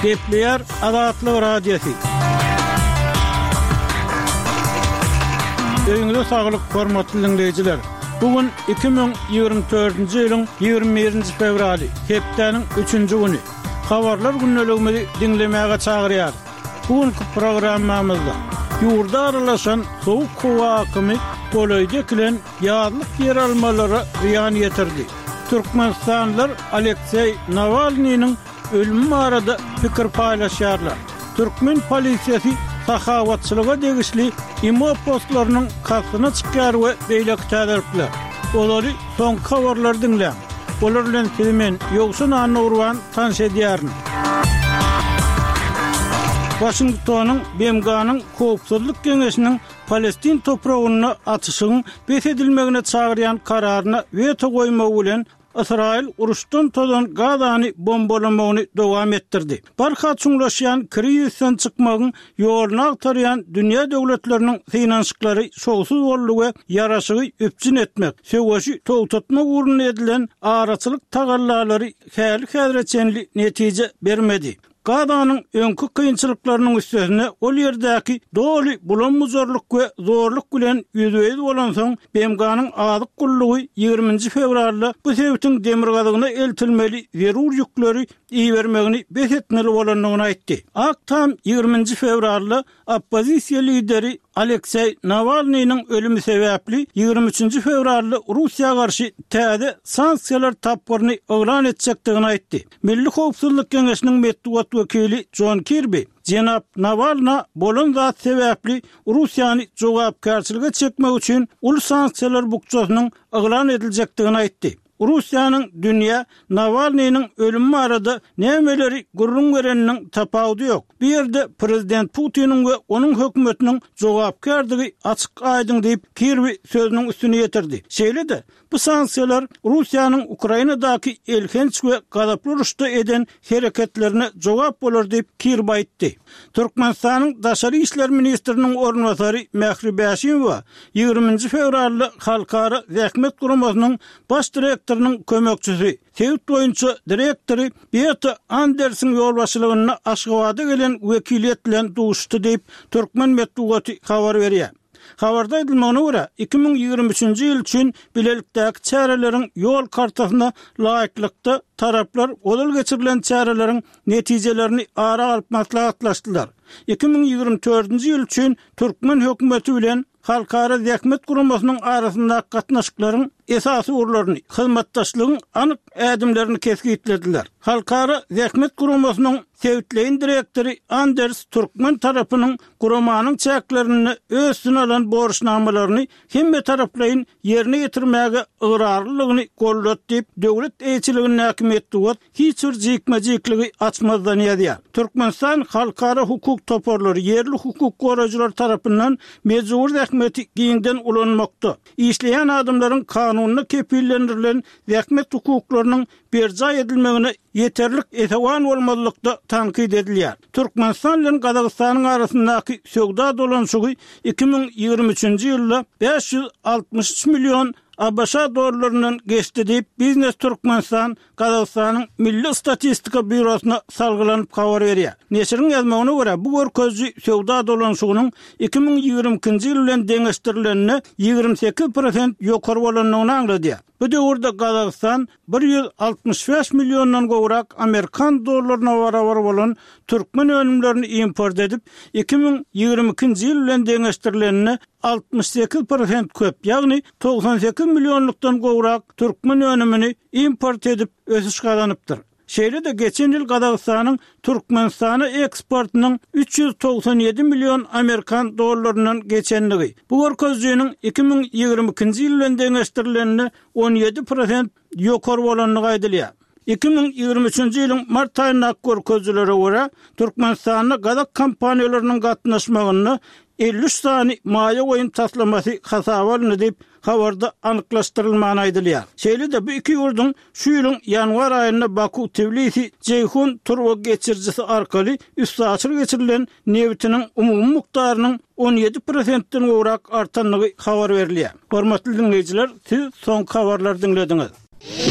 Kepler Azatlyk Radiosu. Öňüňizde saglyk, hormatly dinleyijiler. Bugün 2024-nji ýylyň 21-nji fevraly, hepdeniň 3-nji güni. Habarlar günneligini dinlemäge çagyrýar. Bugünkü programmamyzda ýurda aralaşan sowuk howa akymy Poloýda kilen ýazlyk yer almalary ýan ýetirdi. Türkmenistanlylar Aleksey Navalnyň ölümü barada pikir paýlaşýarlar. Türkmen polisiýasy sahawatçylyga degişli imo postlarynyň kasyna çykýar we beýle täderipler. Olary soňky habarlar dinleýän. Olar bilen men Ýogsun Anurwan tanış edýärmi? Washingtonyň BMG-nyň Howpsuzlyk Geňeşiniň Palestin topragyny atyşyň besedilmegine çagyrýan kararyna weto goýmagy bilen İsrail uruşdan todan Gazany bombalamagyny dowam etdirdi. Barha çuňlaşýan krizisten çykmagyň ýoluny agtarýan dünýä döwletleriniň finansyklary şowsuz boldy we ýaraşygy üpjün etmek, söwüşi togtatmak uruny edilen araçylyk tagallalary häzirçenli netije bermedi. Gazanyň öňkü kynçylyklarynyň üstüne ol ýerdäki doly bulanmazorluk we zorluk bilen ýüzüýüz bolan soň BMG-nyň azyk gullugy 20-nji fevralda bu sebäpden demir gazygyna eltilmeli zerur ýükleri iýermegini besetmeli bolanyny aýtdy. Aktam 20-nji fevralda oppozisiýa lideri Aleksey Navalnyň ölümi sebäpli 23-nji fevralda Russiýa garşy täze sanksiýalar tapgyryny oglan etjekdigini aýtdy. Milli Howpsuzlyk Geňeşiniň medeniýet wekili John Kirby Jenap Navalny bolan zat sebäpli Russiýany jogapkarçylyga çekmek üçin ul sanksiýalar bukçasynyň oglan ediljekdigini aýtdy. Russiýanyň dünýä Navalnyň ölümi barada nämeleri gurrun bereniň tapawdy ýok. Bu ýerde prezident Putiniň we onuň hökümetiniň jogapkardygy açyk aýdyn diýip Kirby sözüniň üstüne ýetirdi. Şeýle-de bu sanksiýalar Russiýanyň Ukrainadaky elhenç we gazaply uruşda eden hereketlerine jogap bolar diýip Kirby aýtdy. Türkmenistanyň daşary işler ministriniň ornwasary Mehri Bäşimowa 20-nji fevralda halkara zähmet guramasynyň baş direktorunun kömekçisi, Sevit boyunça direktori Beata Andersen ýolbaşçylygyna Aşgabatda gelen wekiliýet bilen duşdy diýip Türkmen medeniýeti habar berýär. Habarda edilmegine görä 2023-nji ýyl üçin bilelikdäki çäreleriň ýol kartasyna laýyklykda taraplar odal geçirilen çäreleriň netijelerini ara alyp maslahatlaşdylar. 2024-nji ýyl üçin Türkmen hökümeti bilen halkara zähmet guramasynyň arasynda gatnaşyklaryň esasy urlaryny, hyzmatdaşlygyň anyk ädimlerini kesgitlediler. Halkara zähmet guramasynyň Sevitleýin direktori Anders Türkmen tarapynyň guramanyň çäklerini özüne alan borçnamalaryny hemme taraplaryň ýerine ýetirmäge ygyrarlygyny gollatdyp döwlet eýçiliginiň häkimetdiwat hiç bir jikmejikliги açmazdan ýazýar. Türkmenistan halkara hukuk toparlary yerli hukuk goraýjylar tarapyndan mejbur zähmeti giňden ulanmakda. Işleýän adamlaryň kanunyna kepillendirilen zähmet hukuklarynyň berja edilmegine yeterlik etewan bolmazlykda tankid edilýär. Türkmenistan bilen Gazagystanyň arasyndaky söwda dolanşygy 2023-nji ýylda 563 milyon ABŞ dollarynyň geçdi diýip Biznes Türkmenistan Gazagystanyň Milli Statistika Bürosuna salgylanyp habar berýär. Neşiriň ýazmagyna görä bu görkezji söwda dolanşygynyň 2022-nji ýyl bilen deňeşdirilenine 28% ýokary bolanyny aňladýar. Bu döwürde Gazagistan 165 milyondan gowrak Amerikan dollaryna barabar bolan türkmen önümlerini import edip 2022-nji ýyl bilen deňeşdirilenine 68% köp, ýagny 98 milyonlukdan gowrak türkmen önümini import edip ösüş gazanypdyr. Şeýle-de geçen ýyl Gazagystanyň Türkmenistana eksportynyň 397 milyon Amerikan dollarynyň geçenligi. Bu görkezjiniň 2022-nji ýyl bilen deňeşdirilenine 17% ýokary bolanyny aýdylýar. 2023-nji ýylyň mart aýyna görkezlere görä Türkmenistanyň gazak kompaniýalarynyň gatnaşmagyny 53 sany maýa goýun taslamasy hasabalyny diýip habarda anyklaşdyrylmagy aýdylýar. Şeýle-de bu iki ýurduň şu ýylyň ýanwar aýynda Baku, Tbilisi, Ceyhun turwa geçirjisi arkaly üstü açyr geçirilen newtiniň umumy mukdarynyň 17%-den gowrak artanlygy habar berilýär. Hormatly dinleýijiler, siz soňky habarlary dinlediňiz.